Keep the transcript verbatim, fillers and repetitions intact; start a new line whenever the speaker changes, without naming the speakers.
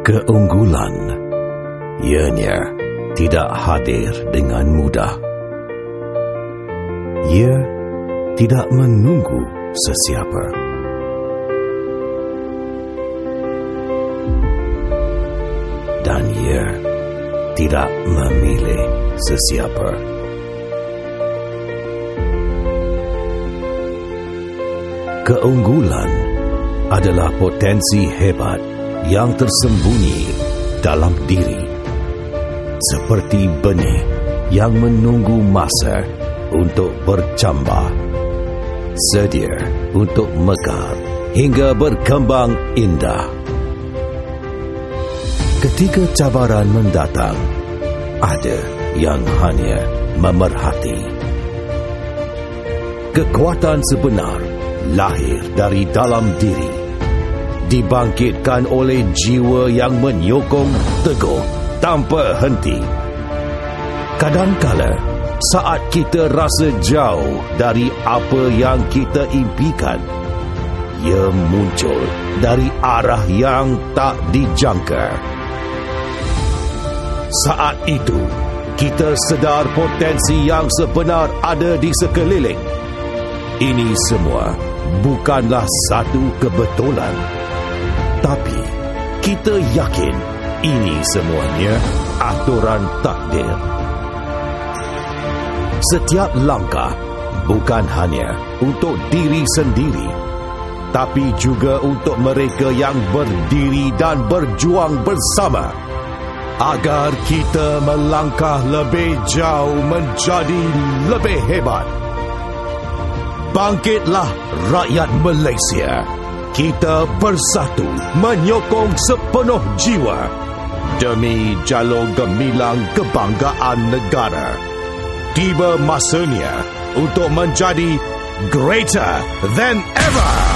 Keunggulan, ianya tidak hadir dengan mudah. Ia tidak menunggu sesiapa. Dan ia tidak memilih sesiapa. Keunggulan adalah potensi hebat yang tersembunyi dalam diri, seperti benih yang menunggu masa untuk bercambah, sedia untuk mekar hingga berkembang indah. Ketika cabaran mendatang, ada yang hanya memerhati. Kekuatan sebenar lahir dari dalam diri, dibangkitkan oleh jiwa yang menyokong teguh tanpa henti. Kadangkala, saat kita rasa jauh dari apa yang kita impikan, ia muncul dari arah yang tak dijangka. Saat itu, kita sedar potensi yang sebenar ada di sekeliling. Ini semua bukanlah satu kebetulan, tapi kita yakin ini semuanya aturan takdir. Setiap langkah bukan hanya untuk diri sendiri, tapi juga untuk mereka yang berdiri dan berjuang bersama, agar kita melangkah lebih jauh menjadi lebih hebat. Bangkitlah rakyat Malaysia. Kita bersatu menyokong sepenuh jiwa demi jalur gemilang kebanggaan negara. Tiba masanya untuk menjadi greater than ever.